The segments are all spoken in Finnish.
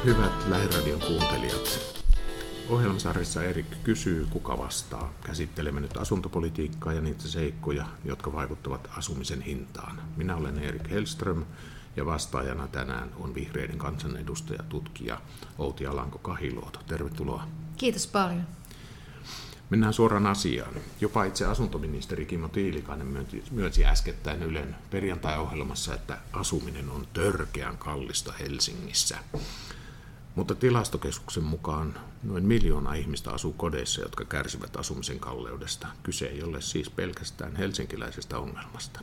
Hyvät Lähiradion kuuntelijat. Ohjelmasarjassa Erik kysyy, kuka vastaa. Käsittelemme nyt asuntopolitiikkaa ja niitä seikkoja, jotka vaikuttavat asumisen hintaan. Minä olen Erik Hellström ja vastaajana tänään on vihreiden kansanedustaja, tutkija Outi Alanko-Kahiluoto. Tervetuloa. Kiitos paljon. Mennään suoraan asiaan. Jopa itse asuntoministeri Kimmo Tiilikainen myönsi äskettäin Ylen perjantai-ohjelmassa, että asuminen on törkeän kallista Helsingissä. Mutta Tilastokeskuksen mukaan noin 1 miljoona ihmistä asuu kodeissa, jotka kärsivät asumisen kalleudesta. Kyse ei ole siis pelkästään helsinkiläisestä ongelmasta.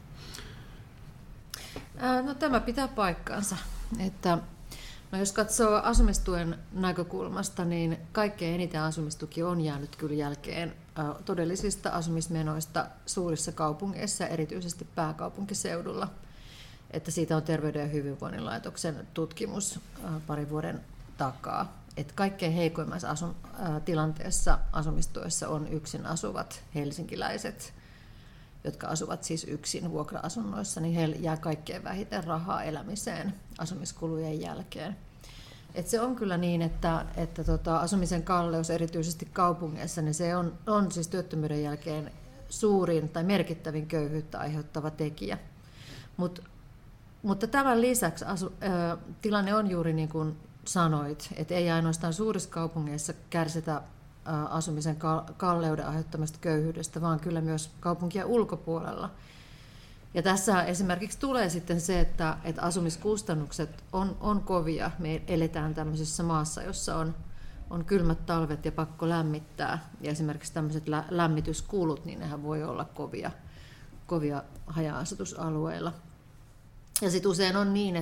No, tämä pitää paikkaansa. Jos katsoo asumistuen näkökulmasta, niin kaikkein eniten asumistuki on jäänyt kyllä jälkeen todellisista asumismenoista suurissa kaupungeissa, erityisesti pääkaupunkiseudulla. Että siitä on Terveyden ja hyvinvoinnin laitoksen tutkimus parin vuoden takaa. Että kaikkein heikoimmassa tilanteessa asumistuessa on yksin asuvat helsinkiläiset, jotka asuvat siis yksin vuokra-asunnoissa, niin heillä jää kaikkein vähiten rahaa elämiseen asumiskulujen jälkeen. Et se on kyllä niin, että asumisen kalleus erityisesti kaupungeissa, niin se on siis työttömyyden jälkeen suurin tai merkittävin köyhyyttä aiheuttava tekijä. Mutta tämän lisäksi tilanne on juuri niin kuin sanoit, että ei ainoastaan suurissa kaupungeissa kärsitä asumisen kalleuden aiheuttamasta köyhyydestä, vaan kyllä myös kaupunkien ulkopuolella. Ja tässä esimerkiksi tulee sitten se, että asumiskustannukset on kovia. Me eletään tämmöisessä maassa, jossa on kylmät talvet ja pakko lämmittää. Ja esimerkiksi tämmöiset lämmityskulut, niin nehän voi olla kovia haja-asutusalueilla. Ja sitten usein on niin,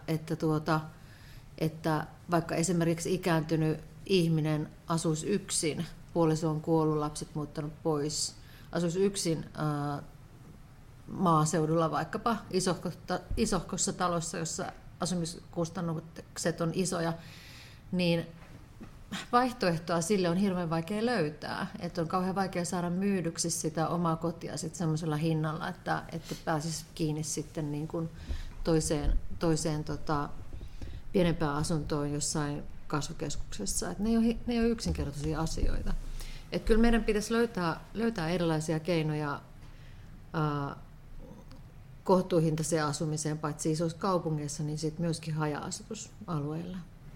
että vaikka esimerkiksi ikääntynyt ihminen asuisi yksin, puoliso on kuollut, lapset muuttanut pois, asuisi yksin maaseudulla vaikkapa isohkossa talossa, jossa asumiskustannukset on isoja, niin vaihtoehtoa sille on hirveän vaikea löytää. Että on kauhean vaikea saada myydyksi sitä omaa kotia sitten semmoisella hinnalla, että pääsisi kiinni sitten niin kuin toiseen pienempään asuntoon jossain kasvukeskuksessa. Että ne ei ole yksinkertaisia asioita. Että kyllä meidän pitäisi löytää erilaisia keinoja kohtuuhintaiseen asumiseen, paitsi isoissa kaupungeissa, niin sitten myöskin haja-asutusalueilla.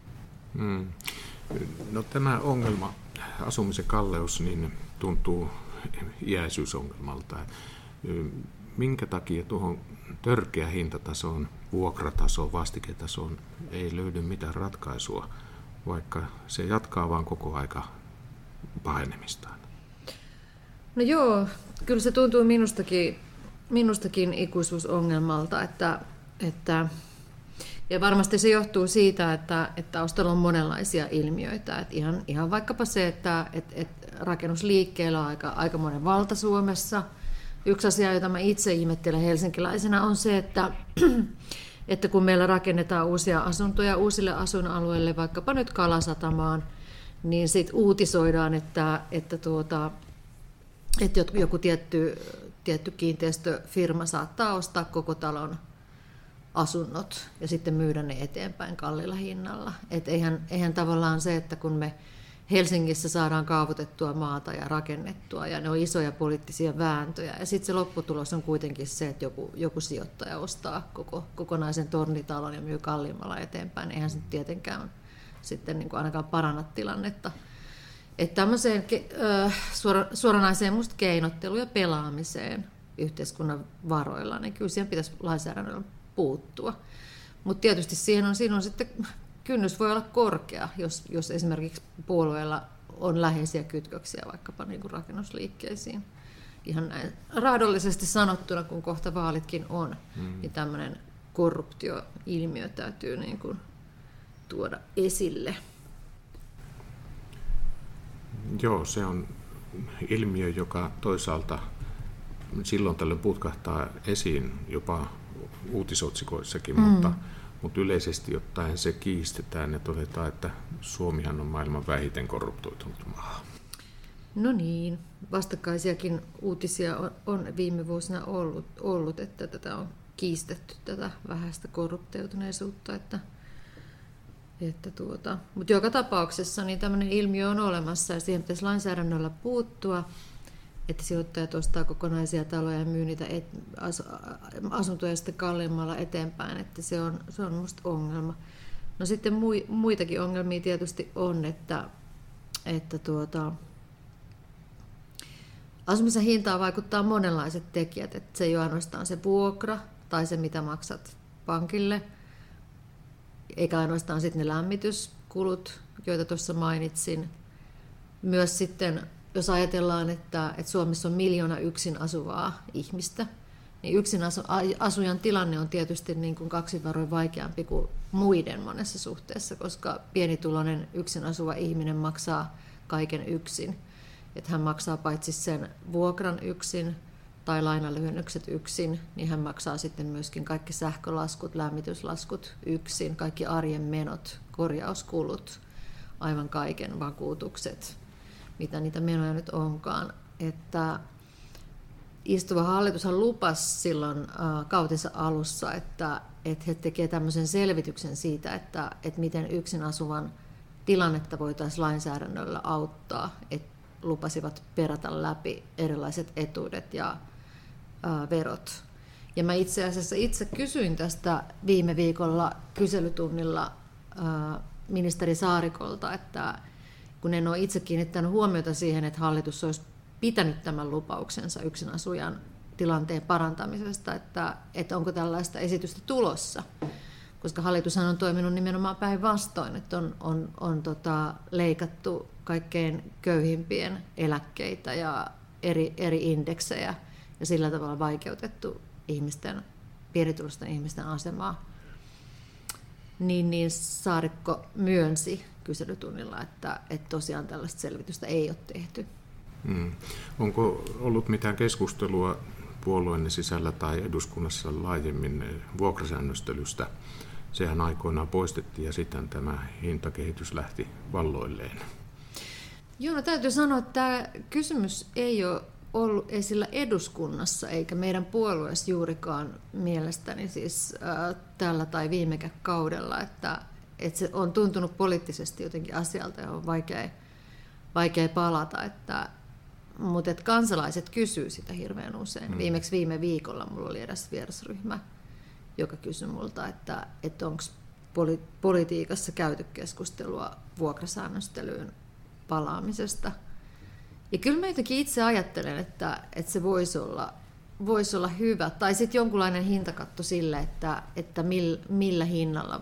No, tämä ongelma, asumisen kalleus, niin tuntuu iäisyysongelmalta. Minkä takia tuohon törkeä hintatasoon, vuokratasoon, vastiketasoon ei löydy mitään ratkaisua, vaikka se jatkaa vaan koko aika pahenemistaan? No joo, kyllä se tuntuu minustakin ikuisuusongelmalta, ja varmasti se johtuu siitä, että taustalla on monenlaisia ilmiöitä. Että ihan vaikkapa se, että rakennusliikkeellä on aikamoinen valta Suomessa. Yksi asia, jota mä itse ihmettelen helsinkiläisenä, on se, että kun meillä rakennetaan uusia asuntoja uusille asuinalueille, vaikkapa nyt Kalasatamaan, niin sitten uutisoidaan, että joku tietty kiinteistöfirma saattaa ostaa koko talon asunnot ja sitten myydä ne eteenpäin kalliilla hinnalla. Et eihän tavallaan se, että kun me Helsingissä saadaan kaavoitettua maata ja rakennettua, ja ne on isoja poliittisia vääntöjä, ja sitten se lopputulos on kuitenkin se, että joku sijoittaja ostaa kokonaisen tornitalon ja myy kalliimmalla eteenpäin. Eihän se tietenkään sitten niin kuin ainakaan paranna tilannetta. Että tämmöiseen suoranaiseen musta keinotteluun ja pelaamiseen yhteiskunnan varoilla, niin kyllä siihen pitäisi lainsäädännöllä puuttua. Mutta tietysti siinä on sitten kynnys voi olla korkea, jos esimerkiksi puolueella on läheisiä kytköksiä vaikkapa niin kuin rakennusliikkeisiin. Ihan näin raadollisesti sanottuna, kun kohta vaalitkin on, niin tämmöinen korruptioilmiö täytyy niin kuin tuoda esille. Joo, se on ilmiö, joka toisaalta silloin tällöin putkahtaa esiin jopa uutisotsikoissakin, mutta yleisesti ottaen se kiistetään ja todetaan, että Suomihan on maailman vähiten korruptoitunut maa. No niin, vastakkaisiakin uutisia on viime vuosina ollut, että tätä on kiistetty, tätä vähäistä korruptoituneisuutta, Mutta joka tapauksessa niin tämmöinen ilmiö on olemassa ja siihen pitäisi lainsäädännöllä puuttua, että sijoittajat ostaa kokonaisia taloja ja myy niitä asuntoja sitten kalliimmalla eteenpäin, että se on musta ongelma. No sitten muitakin ongelmia tietysti on, että asumisen hintaan vaikuttaa monenlaiset tekijät, että se ei ole ainoastaan se vuokra tai se mitä maksat pankille, eikä ainoastaan sitten ne lämmityskulut, joita tuossa mainitsin. Myös sitten, jos ajatellaan, että Suomessa on 1 miljoona yksin asuvaa ihmistä, niin yksin asujan tilanne on tietysti niin kuin 2 varoin vaikeampi kuin muiden monessa suhteessa, koska pienituloinen yksin asuva ihminen maksaa kaiken yksin. Että hän maksaa paitsi sen vuokran yksin tai lainalyhennykset yksin, niin hän maksaa sitten myöskin kaikki sähkölaskut, lämmityslaskut yksin, kaikki arjen menot, korjauskulut, aivan kaiken vakuutukset, mitä niitä menoja nyt onkaan. Että istuva hallitushan lupasi silloin kautensa alussa, että he tekevät tämmöisen selvityksen siitä, että miten yksin asuvan tilannetta voitaisiin lainsäädännöllä auttaa, että lupasivat perätä läpi erilaiset etuudet ja verot. Ja mä itse asiassa kysyin tästä viime viikolla kyselytunnilla ministeri Saarikolta, että kun en ole itse kiinnittänyt huomiota siihen, että hallitus olisi pitänyt tämän lupauksensa yksinasujan tilanteen parantamisesta, että onko tällaista esitystä tulossa. Koska hallitushan on toiminut nimenomaan päinvastoin, että on leikattu kaikkein köyhimpien eläkkeitä ja eri indeksejä ja sillä tavalla vaikeutettu pienituloisten ihmisten asemaa. Niin Saarikko myönsi kyselytunnilla, että tosiaan tällaista selvitystä ei ole tehty. Onko ollut mitään keskustelua puolueenne sisällä tai eduskunnassa laajemmin vuokrasäännöstelystä? Sehän aikoinaan poistettiin ja sitten tämä hintakehitys lähti valloilleen. Joo, no täytyy sanoa, että tämä kysymys ei ole ollut esillä eduskunnassa eikä meidän puolueessa juurikaan mielestäni siis tällä tai viime kaudella, että se on tuntunut poliittisesti jotenkin asialta ja on vaikea palata, mutta kansalaiset kysyy sitä hirveän usein. Viimeksi viime viikolla mulla oli edes vierasryhmä, joka kysyi multa, että onko politiikassa käyty keskustelua vuokrasäännöstelyyn palaamisesta. Ja kyllä mä jotenkin itse ajattelen, että se voisi olla hyvä, tai sitten jonkunlainen hintakatto sille, että millä hinnalla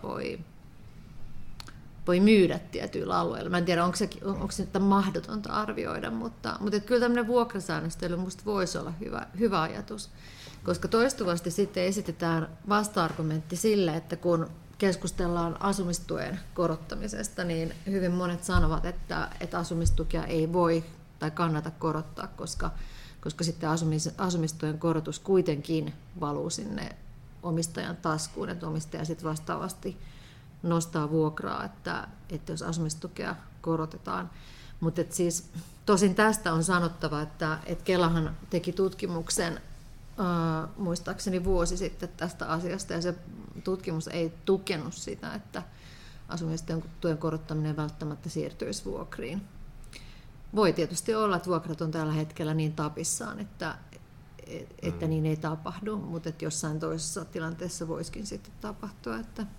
voi myydä tietyillä alueilla. Mä en tiedä, onko se mahdotonta arvioida, mutta kyllä tämmöinen vuokrasäännöstely musta voisi olla hyvä ajatus, koska toistuvasti sitten esitetään vasta-argumentti sille, että kun keskustellaan asumistuen korottamisesta, niin hyvin monet sanovat, että asumistukea ei voi tai kannata korottaa, koska sitten asumistuen korotus kuitenkin valuu sinne omistajan taskuun, että omistaja sitten vastaavasti nostaa vuokraa, että jos asumistukea korotetaan. Mutta siis tosin tästä on sanottava, että Kelahan teki tutkimuksen muistaakseni vuosi sitten tästä asiasta, ja se tutkimus ei tukenut sitä, että asumistuen korottaminen välttämättä siirtyisi vuokriin. Voi tietysti olla, että vuokrat on tällä hetkellä niin tapissaan, että niin ei tapahdu, mutta että jossain toisessa tilanteessa voisikin sitten tapahtua.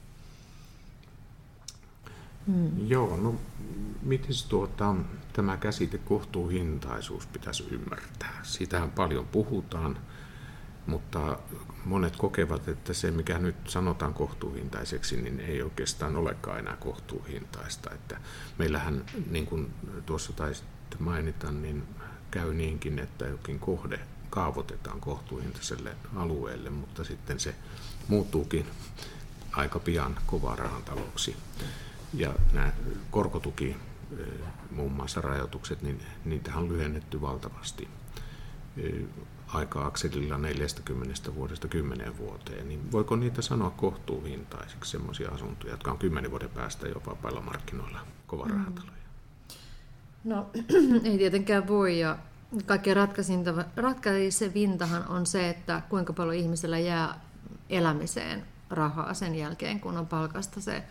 Joo, no miten tämä käsite kohtuuhintaisuus pitäisi ymmärtää? Siitähän paljon puhutaan, mutta monet kokevat, että se mikä nyt sanotaan kohtuuhintaiseksi, niin ei oikeastaan olekaan enää kohtuuhintaista. Että meillähän, niin kuin tuossa taisitte mainita, niin käy niinkin, että jokin kohde kaavoitetaan kohtuuhintaiselle alueelle, mutta sitten se muuttuukin aika pian kovarahantalouksi. Ja nämä korkotuki, muun muassa rajoitukset, niin niitähän on lyhennetty valtavasti aika-akselilla 40 vuodesta 10 vuoteen. Niin voiko niitä sanoa kohtuuhintaisiksi, semmoisia asuntoja, jotka on 10 vuoden päästä jopa vapailla markkinoilla kovarahantaloja? No ei tietenkään voi, ja kaikkein ratkaisevintahan on se, että kuinka paljon ihmisellä jää elämiseen rahaa sen jälkeen, kun on palkasta se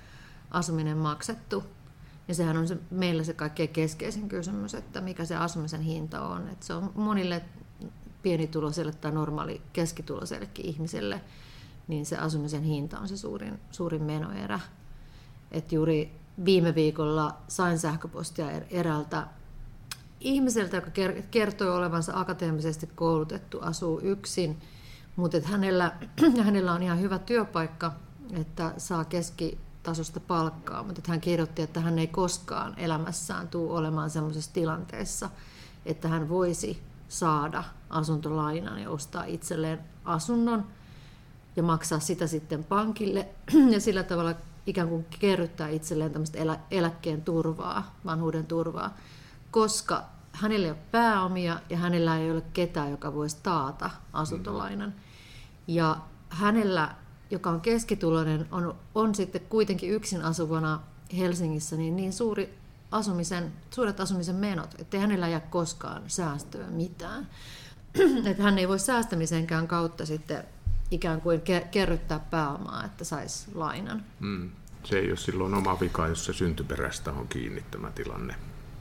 asuminen maksettu. Ja sehän on meillä se kaikkein keskeisin kysymys, että mikä se asumisen hinta on. Että se on monille pienituloiselle tai normaali keskituloisellekin ihmiselle, niin se asumisen hinta on se suurin menoerä. Että juuri viime viikolla sain sähköpostia eräältä ihmiseltä, joka kertoi olevansa akateemisesti koulutettu, asuu yksin, mutta että hänellä on ihan hyvä työpaikka, että saa keskitasosta palkkaa, mutta että hän kirjoitti, että hän ei koskaan elämässään tule olemaan sellaisessa tilanteessa, että hän voisi saada asuntolainan ja ostaa itselleen asunnon ja maksaa sitä sitten pankille ja sillä tavalla ikään kuin kerryttää itselleen tämmöistä eläkkeen turvaa, vanhuuden turvaa, koska hänellä ei ole pääomia ja hänellä ei ole ketään, joka voisi taata asuntolainan. Ja hänellä, joka on keskituloinen, on sitten kuitenkin yksin asuvana Helsingissä niin suuret asumisen menot, ettei hänellä jää koskaan säästöä mitään. Että hän ei voi säästämisenkään kautta sitten ikään kuin kerryttää pääomaa, että saisi lainan. Se ei ole silloin oma vika, jos se syntyperästä on kiinni tämä tilanne.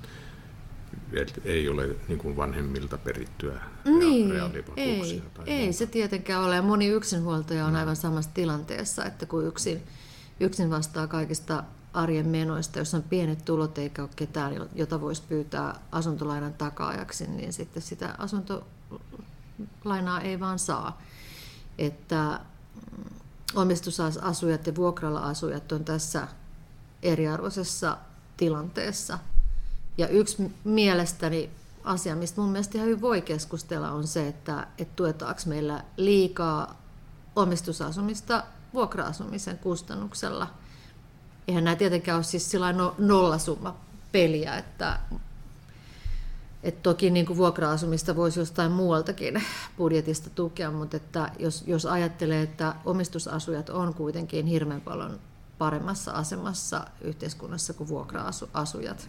Ei ole niin kuin vanhemmilta perittyä reaalivakuuksia. Ei se tietenkään ole. Moni yksinhuoltaja on aivan samassa tilanteessa, että kun yksin vastaa kaikista arjen menoista, jos on pienet tulot eikä ole ketään, jota voisi pyytää asuntolainan takaajaksi, niin sitten sitä asuntolainaa ei vaan saa. Että omistusasujat ja vuokralla asujat on tässä eriarvoisessa tilanteessa. Ja yksi mielestäni asia, mistä mun mielestä ihan hyvin voi keskustella, on se, että tuetaanko meillä liikaa omistusasumista vuokra-asumisen kustannuksella. Eihän nämä tietenkään ole siis nollasumma peliä, että toki niin kuin vuokra-asumista voisi jostain muualtakin budjetista tukea, mutta että jos ajattelee, että omistusasujat on kuitenkin hirveän paljon paremmassa asemassa yhteiskunnassa kuin vuokra-asujat,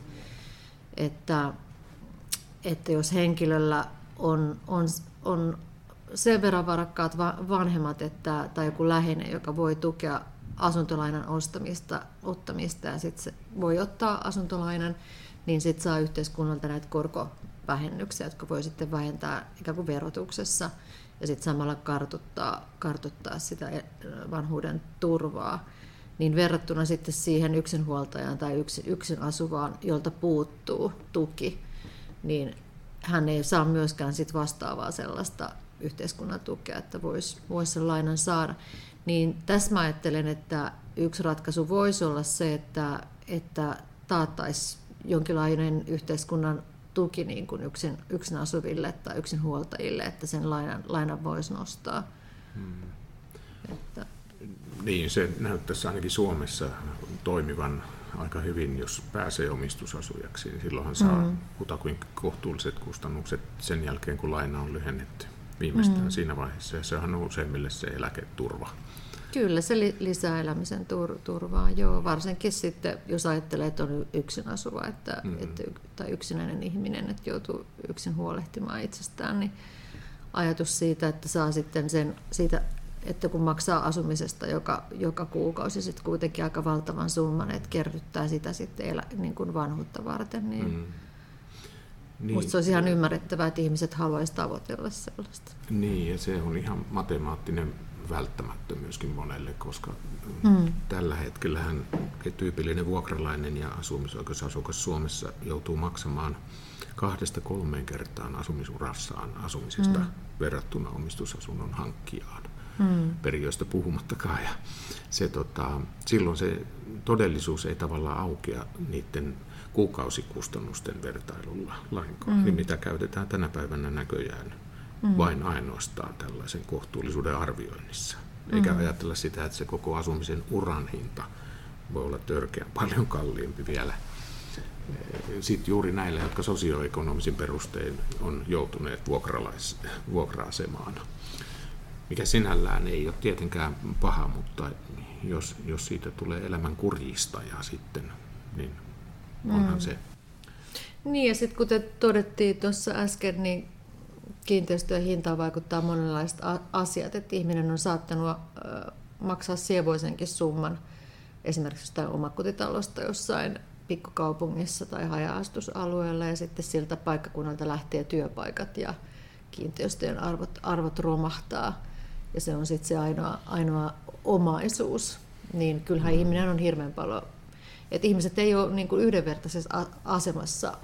että jos henkilöllä on sen verran varakkaat vanhemmat tai joku läheinen, joka voi tukea asuntolainan ottamista ja sitten se voi ottaa asuntolainan, niin sitten saa yhteiskunnalta näitä korkovähennyksiä, jotka voi sitten vähentää ikään kuin verotuksessa ja sitten samalla kartuttaa sitä vanhuuden turvaa. Niin verrattuna sitten siihen yksinhuoltajaan tai yksin asuvaan, jolta puuttuu tuki, niin hän ei saa myöskään sit vastaavaa sellaista yhteiskunnan tukea, että voisi sen lainan saada. Niin tässä mä ajattelen, että yksi ratkaisu voisi olla se, että taattaisi jonkinlainen yhteiskunnan tuki niin kuin yksin asuville tai yksinhuoltajille, että sen lainan voisi nostaa. Että niin, se näyttäisi ainakin Suomessa toimivan aika hyvin, jos pääsee omistusasujaksi. Niin silloinhan saa kutakuin kohtuulliset kustannukset sen jälkeen, kun laina on lyhennetty viimeistään siinä vaiheessa. Ja sehän on useimmille se eläketurva. Kyllä, se lisää elämisen turvaa, joo. Varsinkin sitten, jos ajattelee, että on yksin asuva tai yksinäinen ihminen, että joutuu yksin huolehtimaan itsestään, niin ajatus siitä, että saa sitten siitä, että kun maksaa asumisesta joka kuukausi sitten kuitenkin aika valtavan summan, että kerryttää sitä sitten niin kuin vanhuutta varten, niin musta se olisi ihan ymmärrettävää, että ihmiset haluaisivat tavoitella sellaista. Niin, ja se on ihan matemaattinen välttämättömyyskin monelle, koska tällä hetkellähän tyypillinen vuokralainen ja asumisoikeusasukas Suomessa joutuu maksamaan 2-3 kertaan asumisurassaan asumisesta verrattuna omistusasunnon hankkijaan. Periöistä puhumattakaan. Ja silloin se todellisuus ei tavallaan aukea niiden kuukausikustannusten vertailulla lainkaan, niin mitä käytetään tänä päivänä näköjään vain ainoastaan tällaisen kohtuullisuuden arvioinnissa. Eikä ajatella sitä, että se koko asumisen uran hinta voi olla törkeän paljon kalliimpi vielä. Sitten juuri näille, jotka sosioekonomisin perustein on joutuneet vuokra-asemaan. Mikä sinällään ei ole tietenkään paha, mutta jos siitä tulee elämän kurjistaja sitten, niin onhan se. Niin, ja sitten kuten todettiin tuossa äsken, niin kiinteistöjen hintaan vaikuttaa monenlaiset asiat, että ihminen on saattanut maksaa sievoisenkin summan esimerkiksi jostain omakotitalosta jossain pikkukaupungissa tai haja-asutusalueella, ja sitten siltä paikkakunnalta lähtee työpaikat ja kiinteistöjen arvot romahtaa, ja se on sitten se ainoa omaisuus, niin kyllähän ihminen on hirveän paljon, että ihmiset ei ole niin kuin yhdenvertaisessa asemassa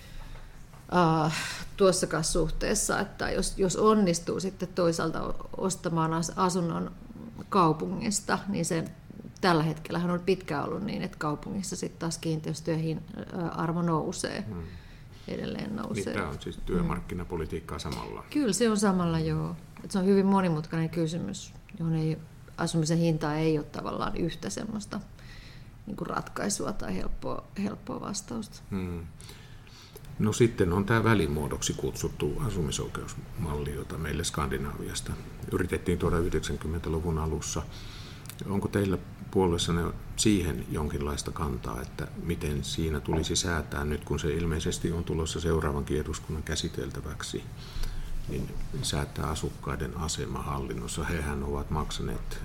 tuossakaan suhteessa, että jos onnistuu sitten toisaalta ostamaan asunnon kaupungista, niin se tällä hetkellähän on pitkään ollut niin, että kaupungissa sitten taas kiinteistöjen arvo nousee, edelleen nousee. Niin tämä on siis työmarkkinapolitiikkaa samalla. Kyllä se on samalla, joo. Että se on hyvin monimutkainen kysymys, johon asumisen hinta ei ole tavallaan yhtä semmoista niin kuin ratkaisua tai helppoa vastausta. No sitten on tämä välimuodoksi kutsuttu asumisoikeusmalli, jota meille Skandinaaviasta yritettiin tuoda 90-luvun alussa. Onko teillä puolueessanne siihen jonkinlaista kantaa, että miten siinä tulisi säätää nyt, kun se ilmeisesti on tulossa seuraavankin eduskunnan käsiteltäväksi, niin säätää asukkaiden asema hallinnossa? Hehän ovat maksaneet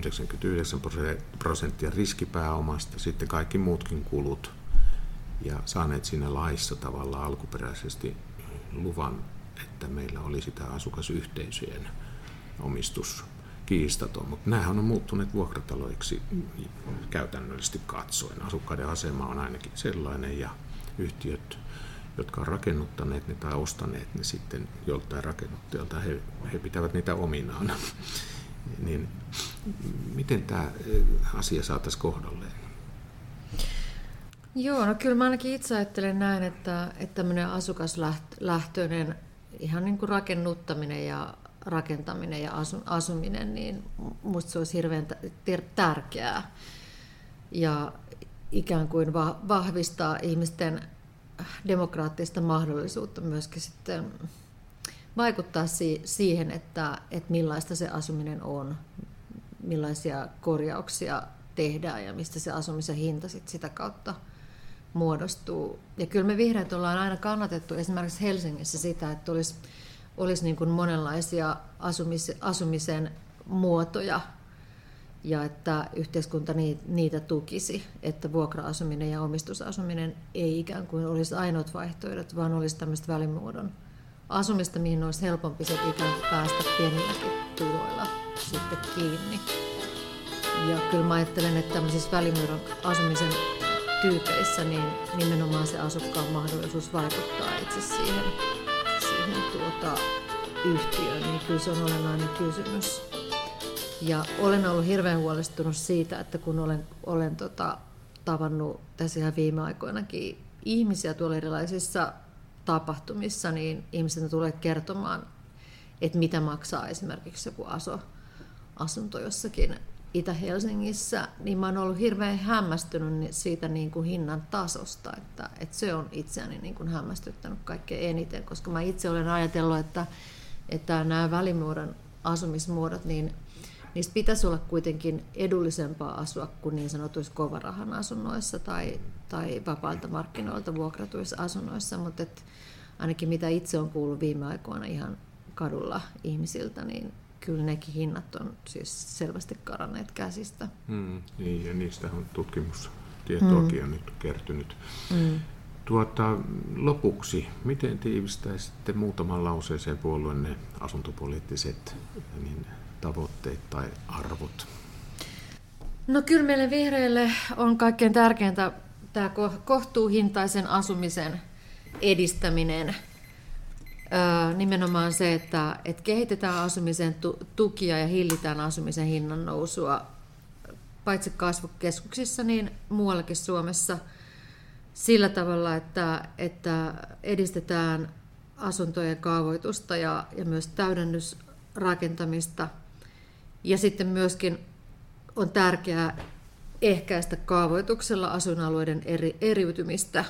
99% riskipääomasta, sitten kaikki muutkin kulut, ja saaneet siinä laissa tavallaan alkuperäisesti luvan, että meillä olisi tämä asukasyhteisöjen omistus kiistaton, mutta nämähän on muuttuneet vuokrataloiksi käytännöllisesti katsoen. Asukkaiden asema on ainakin sellainen, ja yhtiöt, jotka on rakennuttaneet ne tai ostaneet ne sitten joltain rakennuttajalta, he pitävät niitä ominaan. Niin miten tämä asia saataisiin kohdalleen? Joo, no kyllä mä ainakin itse ajattelen näin, että tämmöinen asukaslähtöinen ihan niin kuin rakennuttaminen ja rakentaminen ja asuminen, niin musta se olisi hirveän tärkeää ja ikään kuin vahvistaa ihmisten demokraattista mahdollisuutta myöskin sitten vaikuttaa siihen, että millaista se asuminen on, millaisia korjauksia tehdään ja mistä se asumisen hinta sitä kautta muodostuu. Ja kyllä me vihreät ollaan aina kannatettu esimerkiksi Helsingissä sitä, että olisi niin kuin monenlaisia asumisen muotoja ja että yhteiskunta niitä tukisi, että vuokra-asuminen ja omistusasuminen ei ikään kuin olisi ainoat vaihtoehdot, vaan olisi tämmöistä välimuodon asumista, mihin olisi helpompi se ikään kuin päästä pienilläkin tuloilla sitten kiinni. Ja kyllä mä ajattelen, että tämmöisissä välimuodon asumisen tyypeissä niin nimenomaan se asukkaan mahdollisuus vaikuttaa itse siihen yhtiöön, niin kyllä se on olennainen kysymys. Ja olen ollut hirveän huolestunut siitä, että kun olen tavannut tässä ihan viime aikoinakin ihmisiä tuolla erilaisissa tapahtumissa, niin ihmiset tulee kertomaan, että mitä maksaa esimerkiksi joku asunto jossakin Itä-Helsingissä, niin mä oon ollut hirveän hämmästynyt siitä niin kuin hinnan tasosta, että se on itseäni niin kuin hämmästyttänyt kaikkein eniten, koska mä itse olen ajatellut, että nämä välimuodon asumismuodot, niin niistä pitäisi olla kuitenkin edullisempaa asua kuin niin sanotuissa kovarahan asunnoissa tai vapailta markkinoilta vuokratuissa asunnoissa, mutta ainakin mitä itse on kuullut viime aikoina ihan kadulla ihmisiltä, niin kyllä nekin hinnat on siis selvästi karanneet käsistä. Niin, ja niistä on tutkimustietoakin on nyt kertynyt. Lopuksi, miten tiivistäisitte muutaman lauseeseen puolueenne asuntopoliittiset tavoitteet tai arvot? No kyllä meille vihreille on kaikkein tärkeintä tämä kohtuuhintaisen asumisen edistäminen. Nimenomaan se, että kehitetään asumisen tukia ja hillitään asumisen hinnan nousua paitsi kasvukeskuksissa, niin muuallakin Suomessa sillä tavalla, että edistetään asuntojen kaavoitusta ja myös täydennysrakentamista. Ja sitten myöskin on tärkeää ehkäistä kaavoituksella asuinalueiden eriytymistä.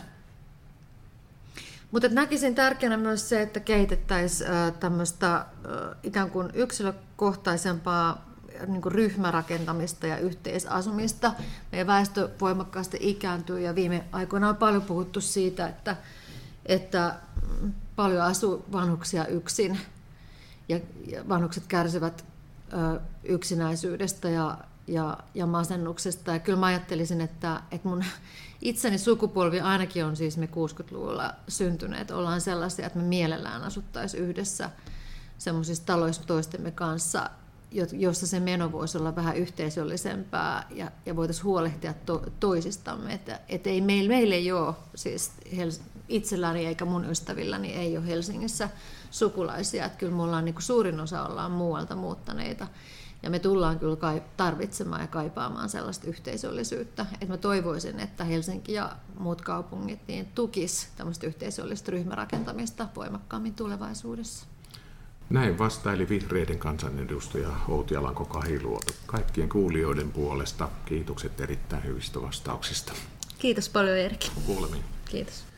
Mutta näkisin tärkeänä myös se, että kehitettäisiin tämmöistä ikään kuin yksilökohtaisempaa niin kuin ryhmärakentamista ja yhteisasumista. Meidän väestö voimakkaasti ikääntyy ja viime aikoina on paljon puhuttu siitä, että paljon asuu vanhuksia yksin ja vanhukset kärsivät yksinäisyydestä ja masennuksesta. Ja kyllä mä ajattelisin, että mun itseni sukupolvi ainakin on siis me 60-luvulla syntyneet. Ollaan sellaisia, että me mielellään asuttaisiin yhdessä semmoisissa taloissa toistemme kanssa, jossa se meno voisi olla vähän yhteisöllisempää ja voitaisiin huolehtia toisistamme. Että ei meillä ei ole, siis itselläni eikä mun ystävilläni ei ole Helsingissä sukulaisia. Että kyllä me ollaan, niin kuin suurin osa ollaan muualta muuttaneita. Ja me tullaan kyllä tarvitsemaan ja kaipaamaan sellaista yhteisöllisyyttä. Että mä toivoisin, että Helsinki ja muut kaupungit niin tukis tämmöistä yhteisöllistä ryhmärakentamista voimakkaammin tulevaisuudessa. Näin vastaili vihreiden kansanedustaja Outi Alanko-Kahiluoto. Kaikkien kuulijoiden puolesta kiitokset erittäin hyvistä vastauksista. Kiitos paljon, Erkki. Kuulemiin. Kiitos.